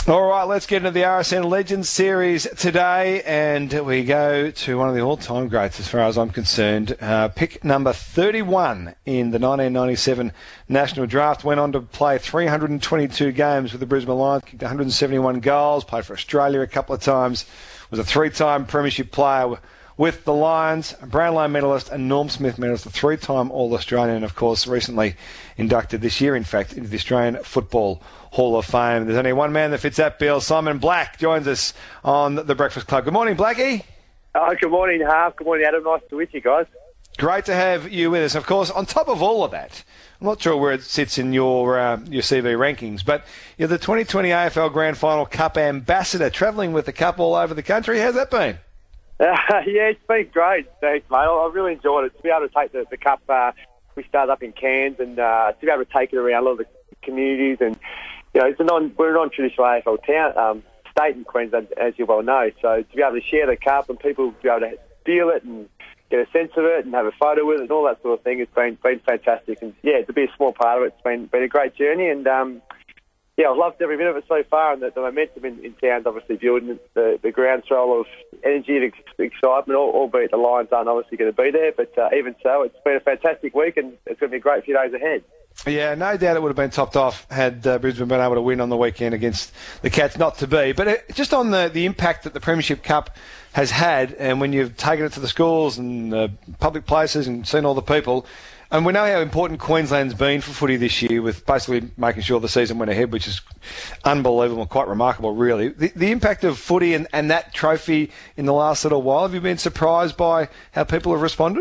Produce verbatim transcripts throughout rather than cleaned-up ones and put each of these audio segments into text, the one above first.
All right, let's get into the R S N Legends Series today, and we go to one of the all-time greats as far as I'm concerned. Uh, pick number thirty-one in the nineteen ninety-seven National Draft, went on to play three hundred twenty-two games with the Brisbane Lions, kicked one hundred seventy-one goals, played for Australia a couple of times, was a three-time premiership player with the Lions, a Brownlow medalist and Norm Smith medalist, a three-time All-Australian, and of course recently inducted this year, in fact, into the Australian Football Hall of Fame. There's only one man that fits that bill. Simon Black joins us on the Breakfast Club. Good morning, Blackie. Oh, good morning, Harv. Good morning, Adam. Nice to be with you guys. Great to have you with us. Of course, on top of all of that, I'm not sure where it sits in your uh, your C V rankings, but you're the twenty twenty A F L Grand Final Cup ambassador, travelling with the Cup all over the country. How's that been? Uh, yeah, it's been great. Thanks, mate. I really enjoyed it. To be able to take the, the Cup, uh, we started up in Cairns, and uh, to be able to take it around a lot of the communities, and you know, it's a non, we're a non-traditional A F L town, um, state in Queensland, as you well know. So to be able to share the Cup and people to be able to feel it and get a sense of it and have a photo with it and all that sort of thing, it's been been fantastic. And yeah, to be a small part of it, it's been been a great journey. And um, yeah, I've loved every minute of it so far, and the, the momentum in, in town's obviously building. The, the groundswell of energy and ex- excitement, all, albeit the Lions aren't obviously going to be there, but uh, even so, it's been a fantastic week, and it's going to be a great few days ahead. Yeah, no doubt it would have been topped off had uh, Brisbane been able to win on the weekend against the Cats. Not to be. But it, just on the, the impact that the Premiership Cup has had, and when you've taken it to the schools and uh, public places and seen all the people, and we know how important Queensland's been for footy this year, with basically making sure the season went ahead, which is unbelievable, quite remarkable, really. The, the impact of footy and, and that trophy in the last little while, have you been surprised by how people have responded?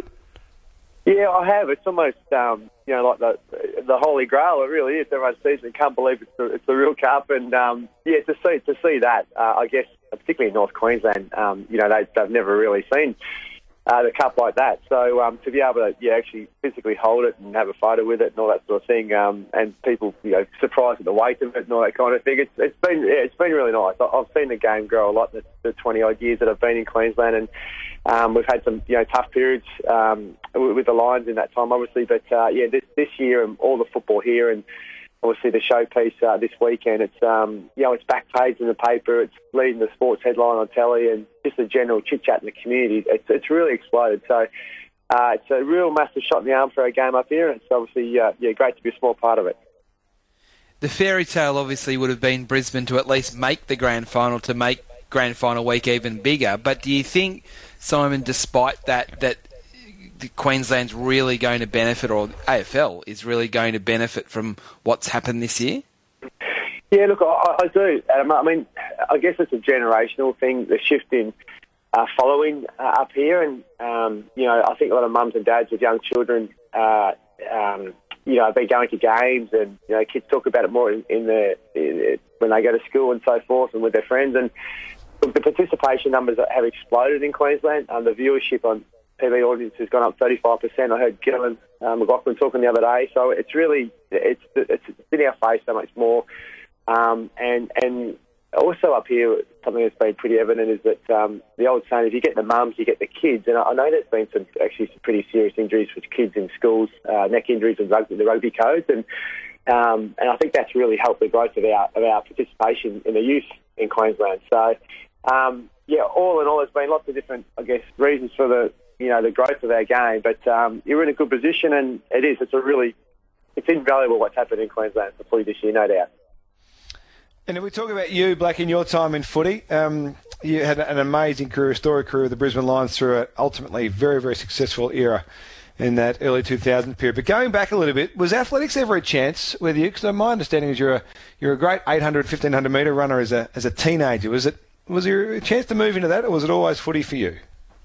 Yeah, I have. It's almost, um, you know, like the the holy grail. It really is. Everyone sees it and can't believe it's the, it's the real Cup. And, um, yeah, to see to see that, uh, I guess, particularly in North Queensland, um, you know, they, they've never really seen uh, the Cup like that. So um, to be able to, yeah, actually physically hold it and have a photo with it and all that sort of thing, um, and people, you know, surprised at the weight of it and all that kind of thing, it's, it's been yeah, it's been really nice. I've seen the game grow a lot in the, the twenty-odd years that I've been in Queensland, and Um, we've had some, you know, tough periods um, with the Lions in that time, obviously. But uh, yeah, this this year and all the football here, and obviously the showpiece uh, this weekend. It's um, you know, it's back page in the paper. It's leading the sports headline on telly, and just a general chit chat in the community. It's it's really exploded. So uh, it's a real massive shot in the arm for our game up here, and it's obviously uh, yeah, great to be a small part of it. The fairy tale obviously would have been Brisbane to at least make the grand final, to make grand final week even bigger. But do you think, Simon, despite that, that Queensland's really going to benefit, or A F L is really going to benefit from what's happened this year? Yeah, look, I, I do, Adam. I mean, I guess it's a generational thing, the shift in uh, following uh, up here. And, um, you know, I think a lot of mums and dads with young children, uh, um, you know, have been going to games, and, you know, kids talk about it more in, in the in, when they go to school and so forth and with their friends. And the participation numbers have exploded in Queensland. Um, the viewership on T V audience has gone up thirty-five percent. I heard Gillan uh, McLaughlin talking the other day. So it's really, it's it's in our face so much more. Um, and and also up here, something that's been pretty evident is that um, the old saying, if you get the mums, you get the kids. And I, I know there's been some actually some pretty serious injuries for kids in schools, uh, neck injuries and rugby, the rugby codes. And um, and I think that's really helped the growth of our, of our participation in the youth in Queensland. So, Um, yeah, all in all, there's been lots of different, I guess, reasons for the, you know, the growth of our game. But um, you're in a good position, and it is. It's a really, it's invaluable what's happened in Queensland for footy this year, no doubt. And if we talk about you, Black, in your time in footy, um, you had an amazing career, a storied career with the Brisbane Lions through an ultimately very, very successful era in that early two thousand period. But going back a little bit, was athletics ever a chance with you? Because my understanding is you're a you're a great eight hundred, fifteen hundred metre runner as a as a teenager. Was it? Was there a chance to move into that, or was it always footy for you?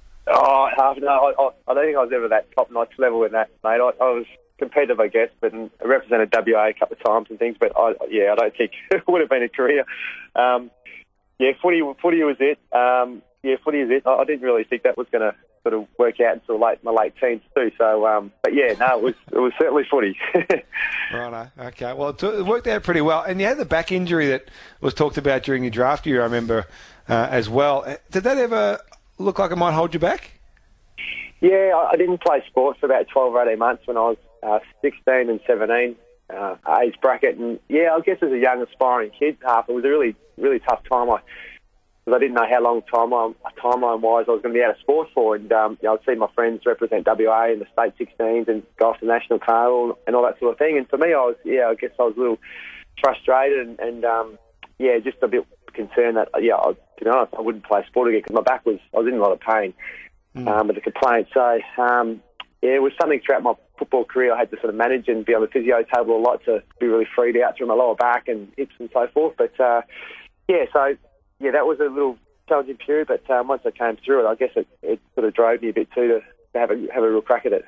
Oh, no, I, I don't think I was ever that top-notch level in that, mate. I, I was competitive, I guess, but I represented W A a couple of times and things, but I, yeah, I don't think it would have been a career. Um, yeah, footy, footy was it. Um, yeah, footy is it. I, I didn't really think that was going to sort of work out until late my late teens too. So, um, but yeah, no, it was it was certainly footy. Righto. Okay. Well, it worked out pretty well. And you had the back injury that was talked about during your draft year, I remember, uh, as well. Did that ever look like it might hold you back? Yeah, I didn't play sport for about twelve or eighteen months when I was uh, sixteen and seventeen. uh, age bracket. And yeah, I guess as a young aspiring kid, half it was a really, really tough time. I, because I didn't know how long timeline, timeline-wise I was going to be out of sport for. And um, you know, I'd see my friends represent W A in the state sixteens and go off to national title and all that sort of thing. And for me, I was, yeah, I guess I was a little frustrated and, and um, yeah, just a bit concerned that, yeah, I, to be honest, I wouldn't play sport again because my back was, I was in a lot of pain mm. um, with the complaint. So, um, yeah, it was something throughout my football career I had to sort of manage and be on the physio table a lot to be really freed out through my lower back and hips and so forth. But, uh, yeah, so, yeah, that was a little challenging period. But um, once I came through it, I guess it, it sort of drove me a bit too to, to have, a, have a real crack at it.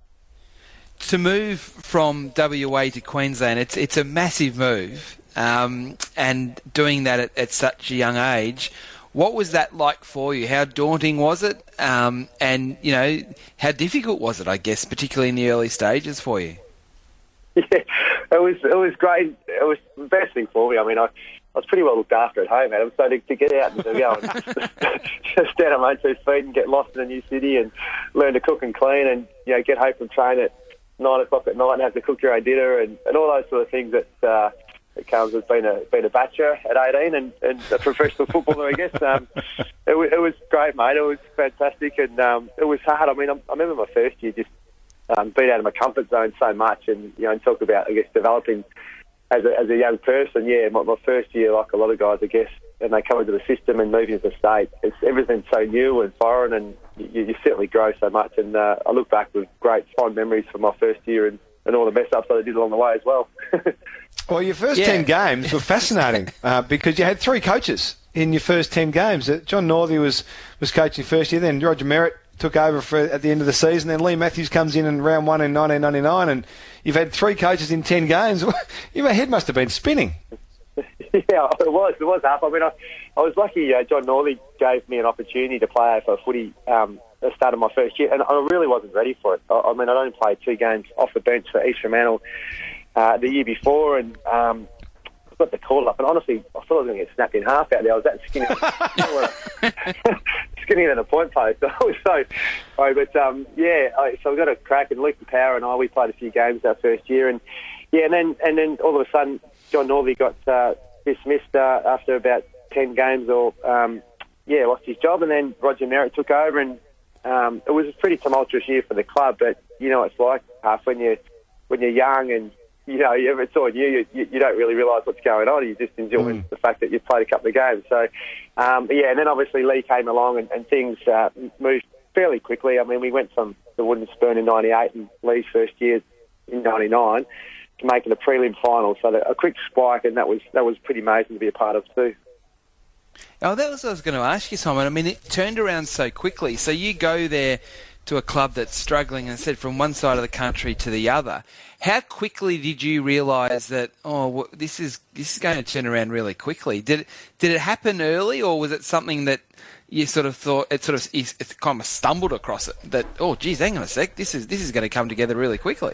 To move from W A to Queensland, it's it's a massive move, um, and doing that at, at such a young age. What was that like for you? How daunting was it? Um, and, you know, how difficult was it, I guess, particularly in the early stages for you? Yeah, it was it was great. It was the best thing for me. I mean, I, I was pretty well looked after at home, Adam. So to, to get out and to go and just stand on my own two feet and get lost in a new city and learn to cook and clean and, you know, get home from train at nine o'clock at night and have to cook your own dinner and, and all those sort of things that... Uh, It comes with being a being a bachelor at eighteen and, and a professional footballer, I guess. Um, it, w- it was great, mate. It was fantastic, and um, it was hard. I mean, I, I remember my first year just um, being out of my comfort zone so much, and you know, and talk about, I guess, developing as a, as a young person. Yeah, my, my first year, like a lot of guys, I guess, and they come into the system and move into the state. It's everything's so new and foreign, and you, you certainly grow so much. And uh, I look back with great fond memories from my first year and, and all the mess ups that I did along the way as well. Well, your first yeah. ten games were fascinating uh, because you had three coaches in your first ten games. Uh, John Northey was, was coaching first year, then Roger Merritt took over for at the end of the season, then Lee Matthews comes in in round one in nineteen ninety-nine, and you've had three coaches in ten games. Your head must have been spinning. Yeah, it was. It was up. I mean, I, I was lucky. Uh, John Northey gave me an opportunity to play for footy um, at the start of my first year, and I really wasn't ready for it. I, I mean, I'd only played two games off the bench for East Fremantle uh, the year before, and um, I got the call up. And honestly, I thought I was going to get snapped in half out there. I was that skinny, skinnier than a point post. I was so, sorry, but um, yeah. I, so we got a crack, and Luke Power and I, we played a few games our first year, and yeah, and then and then all of a sudden, John Northey got uh, dismissed uh, after about ten games, or um, yeah, lost his job, and then Roger Merritt took over, and um, it was a pretty tumultuous year for the club. But you know, it's like half when you when you're young and you know it's all new, you, you, you don't really realise what's going on. You just enjoy mm. the fact that you've played a couple of games. So um, yeah, and then obviously Lee came along, and, and things uh, moved fairly quickly. I mean, we went from the Wooden Spoon in ninety-eight and Lee's first year in ninety-nine. Making a prelim final, so a quick spike, and that was that was pretty amazing to be a part of too. Oh, that was what I was going to ask you, Simon. I mean, it turned around so quickly. So you go there to a club that's struggling, and said from one side of the country to the other. How quickly did you realise that? Oh, this is this is going to turn around really quickly. Did it, did it happen early, or was it something that you sort of thought it sort of it kind of stumbled across it? That oh, geez, hang on a sec, this is this is going to come together really quickly.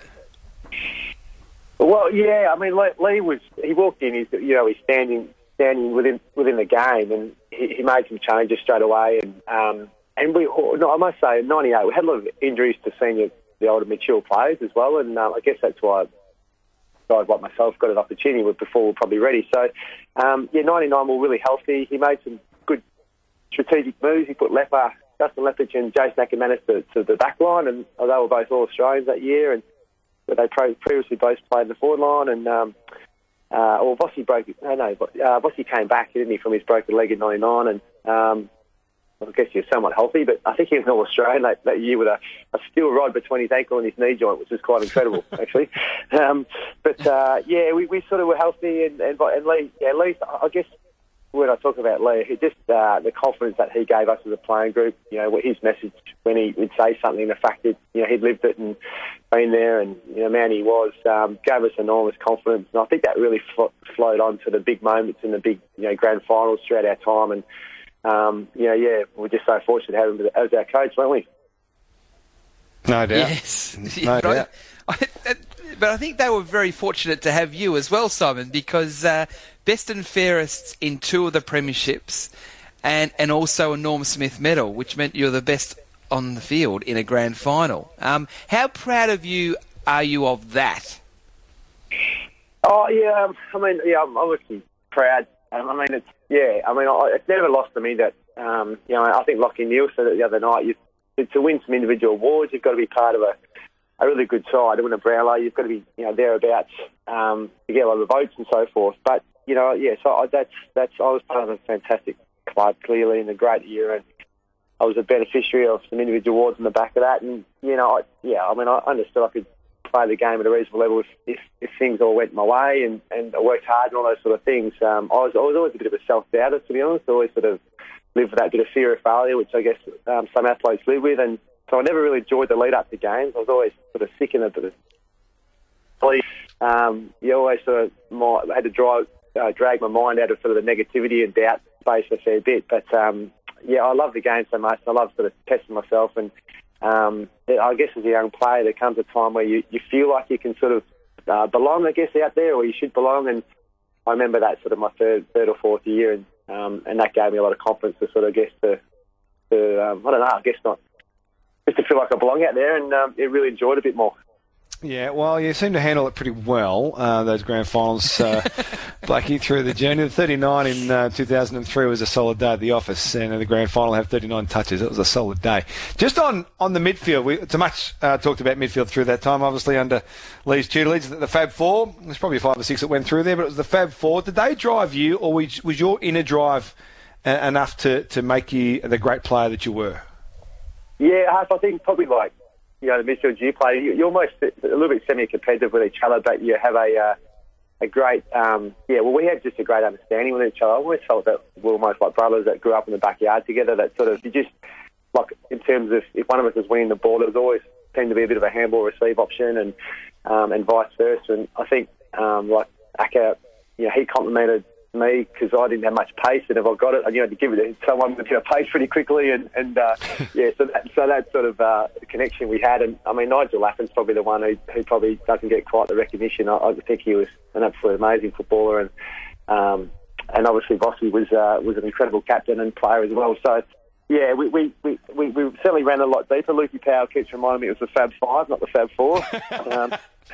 Well, yeah, I mean, Lee was, he walked in, he's, you know, he's standing standing within within the game, and he, he made some changes straight away. And um, and we, no, I must say, in ninety-eight, we had a lot of injuries to senior, the older, mature players as well, and um, I guess that's why guys like myself got an opportunity before we were probably ready. So, um, yeah, ninety-nine we were really healthy. He made some good strategic moves. He put Lepper, Justin Leppich and Jason Ackermanis to, to the back line, and they were both All-Australians that year, and but they previously both played in the forward line, and um, uh, well, Vossi broke. No, no, uh, Vossi came back, didn't he, from his broken leg in ninety-nine, and um, I guess he was somewhat healthy. But I think he was an All-Australian that, that year with a, a steel rod between his ankle and his knee joint, which was quite incredible, actually. Um, but uh, yeah, we, we sort of were healthy, and and, and Lee, yeah, Lee, I guess. When I talk about Lee, he just uh, the confidence that he gave us as a playing group, you know, his message when he would say something, the fact that, you know, he'd lived it and been there, and, you know, man he was, um, gave us enormous confidence. And I think that really fl- flowed on to the big moments in the big, you know, grand finals throughout our time. And, um, you know, yeah, we're just so fortunate to have him as our coach, weren't we? No doubt. Yes. No but doubt. I, I, but I think they were very fortunate to have you as well, Simon, because uh, best and fairest in two of the premierships, and, and also a Norm Smith medal, which meant you're the best on the field in a grand final. Um, how proud of you are you of that? Oh yeah, um, I mean, yeah, I'm obviously proud. Um, I mean, it's yeah, I mean, I, it's never lost to me that um, you know. I think Lachie Neale said it the other night. You, to win some individual awards, you've got to be part of a, a really good side. To win a Brownlow, you've got to be you know thereabouts um, to get a lot of votes and so forth. But you know, yeah, so I, that's that's I was part of a fantastic club, clearly in a great year, and I was a beneficiary of some individual awards on the back of that. And you know, I, yeah, I mean, I understood I could play the game at a reasonable level if, if, if things all went my way, and, and I worked hard and all those sort of things. Um, I was I was always a bit of a self-doubter, to be honest. I always sort of lived with that bit of fear of failure, which I guess um, some athletes live with, and so I never really enjoyed the lead up to games. I was always sort of sick in it, but um, you always sort of my, had to drive, uh, drag my mind out of sort of the negativity and doubt space a fair bit. But um, yeah, I love the game so much. I love sort of testing myself, and um, I guess as a young player, there comes a time where you, you feel like you can sort of uh, belong, I guess, out there, or you should belong. And I remember that sort of my third, third or fourth year, and um, and that gave me a lot of confidence to sort of, I guess, to, to um, I don't know, I guess not, just to feel like I belong out there, and um, it really enjoyed it a bit more. Yeah, well, you seem to handle it pretty well, uh, those grand finals, uh, Blackie, through the journey. The thirty-nine in uh, two thousand three was a solid day at the office, and the grand final had thirty-nine touches. It was a solid day. Just on, on the midfield, we, it's much uh, talked about midfield through that time, obviously under Lee's tutelage. The Fab Four, there's probably five or six that went through there, but it was the Fab Four. Did they drive you, or was, was your inner drive uh, enough to, to make you the great player that you were? Yeah, I think probably like, you know, the midfield you play, you're almost a little bit semi-competitive with each other, but you have a uh, a great, um, yeah, well, we had just a great understanding with each other. I always felt that we were almost like brothers that grew up in the backyard together, that sort of, you just, like, in terms of if one of us was winning the ball, there was always seemed to be a bit of a handball receive option, and um, and vice versa. And I think, um, like, Aka, you know, he complimented me because I didn't have much pace, and if I got it, you know, to give it to someone with, you know, pace pretty quickly, and, and uh, yeah, so that, so that sort of uh, connection we had. And I mean, Nigel Laffen's probably the one who, who probably doesn't get quite the recognition. I, I think he was an absolutely amazing footballer, and um, and obviously Vossi was uh, was an incredible captain and player as well. So yeah, we we, we, we, we certainly ran a lot deeper. Lukey Powell keeps reminding me it was the Fab Five, not the Fab Four. um,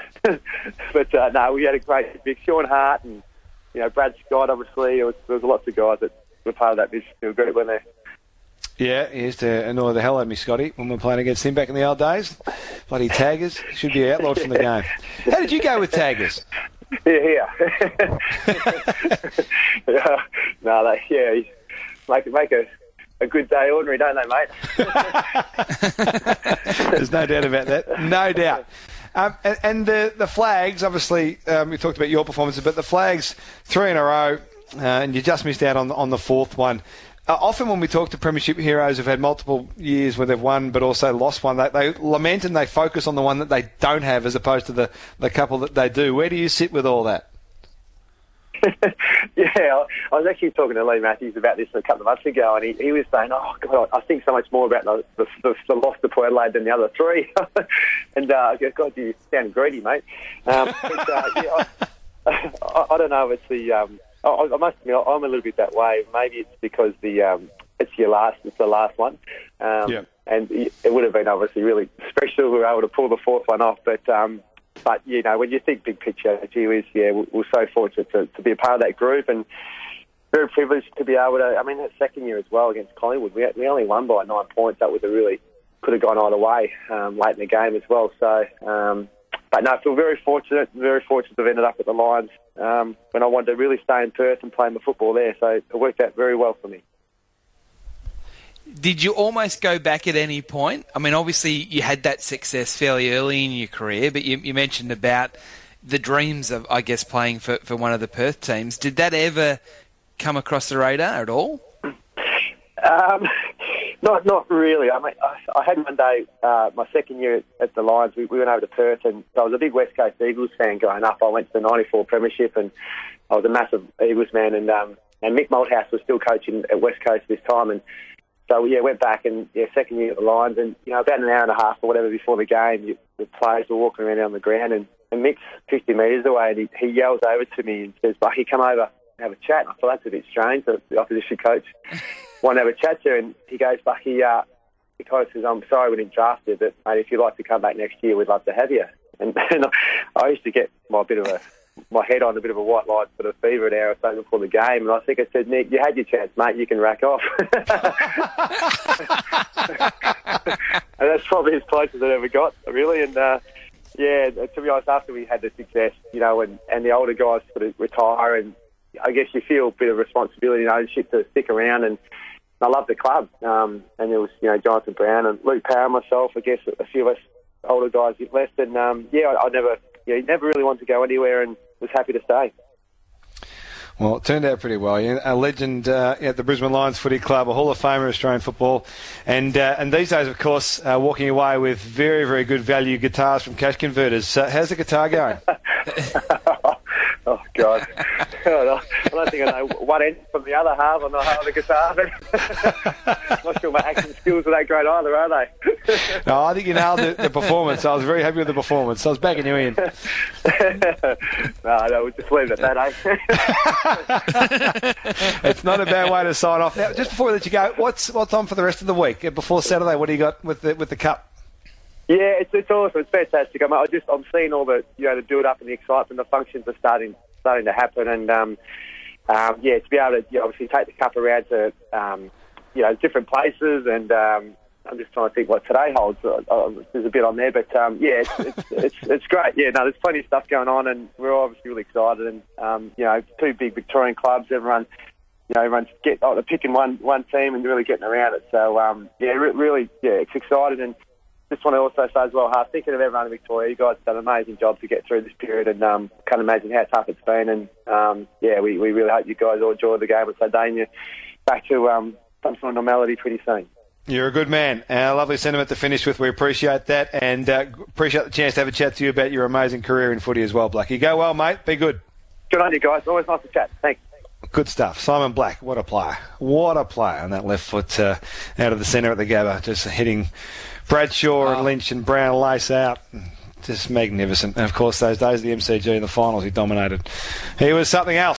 but uh, no, we had a great big Sean Hart and, you know, Brad Scott, obviously. There was, there was lots of guys that were part of that midfield group, weren't there? Yeah, he used to annoy the hell out of me, Scotty, when we were playing against him back in the old days. Bloody taggers. Should be outlawed from the game. How did you go with taggers? Yeah, yeah. no, they, yeah, make, make a, a good day ordinary, don't they, mate? There's no doubt about that. No doubt. Um, and, and the the flags, obviously, um, we talked about your performances, but the flags, three in a row, uh, and you just missed out on on the fourth one. Uh, often when we talk to Premiership heroes who've had multiple years where they've won but also lost one, they, they lament and they focus on the one that they don't have as opposed to the, the couple that they do. Where do you sit with all that? Yeah, I was actually talking to Lee Matthews about this a couple of months ago, and he, he was saying, oh, God, I think so much more about the, the, the, the loss to Port Adelaide than the other three. and uh, I go, God, you sound greedy, mate. Um, but, uh, yeah, I, I, I don't know if it's the... Um, I, I must admit, I'm a little bit that way. Maybe it's because the um, it's your last, it's the last one. Um, yeah. And it would have been obviously really special if we were able to pull the fourth one off, but... Um, But, you know, when you think big picture, gee whiz, yeah, we're so fortunate to, to be a part of that group, and very privileged to be able to, I mean, that second year as well against Collingwood, we, we only won by nine points. That was a really, could have gone either way um, late in the game as well. So, um, but no, I feel very fortunate, very fortunate to have ended up at the Lions um, when I wanted to really stay in Perth and play my football there. So it worked out very well for me. Did you almost go back at any point? I mean, obviously you had that success fairly early in your career, but you, you mentioned about the dreams of, I guess, playing for, for one of the Perth teams. Did that ever come across the radar at all? Um, not not really. I mean, I, I had one day, uh, my second year at the Lions, we, we went over to Perth, and I was a big West Coast Eagles fan growing up. I went to the ninety-four Premiership, and I was a massive Eagles man, and um, and Mick Malthouse was still coaching at West Coast this time, and so, yeah, went back and, yeah, second year at the Lions, and, you know, about an hour and a half or whatever before the game, you, the players were walking around on the ground, and, and Mick's fifty metres away, and he, he yells over to me and says, Bucky, come over and have a chat. And I thought, that's a bit strange, the, the opposition coach want to have a chat to, and he goes, Bucky, uh, he kind of says, I'm sorry we didn't draft you, but, mate, if you'd like to come back next year, we'd love to have you. And, and I used to get my bit of a my head on a bit of a white light sort of fever an hour or so before the game, and I think I said, Nick, you had your chance, mate. You can rack off. And that's probably as close as it ever got, really. And uh, yeah, to be honest, after we had the success, you know, and, and the older guys sort of retire, and I guess you feel a bit of responsibility and ownership to stick around. And I love the club. Um, and there was, you know, Jonathan Brown and Luke Power and myself, I guess a few of us older guys left. And um, yeah, I, I never, yeah, never really wanted to go anywhere, and was happy to stay. Well, it turned out pretty well. You're a legend uh, at the Brisbane Lions Footy Club, a Hall of Famer of Australian football. And uh, and these days, of course, uh, walking away with very, very good value guitars from Cash Converters. Uh, how's the guitar going? Oh, God. I don't think I know one end from the other half on the half of the guitar. Not sure my action skills are that great either, are they? No, I think you nailed the, the performance. I was very happy with the performance. I was backing you in. no, no, we'll just leave it at that, eh? It's not a bad way to sign off. Now, just before we let you go, what's what's on for the rest of the week? Before Saturday, what do you got with the, with the Cup? Yeah, it's it's awesome. It's fantastic. I'm I just I'm seeing all the you know the build up and the excitement. The functions are starting starting to happen, and um, um, yeah, to be able to you know, obviously take the cup around to um, you know different places, and um, I'm just trying to think what today holds. Uh, uh, there's a bit on there, but um, yeah, it's, it's it's it's great. Yeah, no, there's plenty of stuff going on, and we're obviously really excited. And um, you know, two big Victorian clubs, everyone. You know, everyone's get, oh, they're picking one one team and really getting around it. So um, yeah, re- really, yeah, it's exciting. And just want to also say as well, Harv, thinking of everyone in Victoria, you guys have done an amazing job to get through this period, and um, can't imagine how tough it's been. And um, yeah, we, we really hope you guys all enjoy the game with Sardinia back to um, some sort of normality pretty soon. You're a good man. A lovely sentiment to finish with. We appreciate that, and uh, appreciate the chance to have a chat to you about your amazing career in footy as well, Blackie. Go well, mate. Be good. Good on you guys. Always nice to chat. Thanks. Good stuff. Simon Black, what a player. What a player on that left foot uh, out of the centre at the Gabba, just hitting Bradshaw oh. and Lynch and Brown lace out. Just magnificent. And, of course, those days of the M C G in the finals, he dominated. He was something else.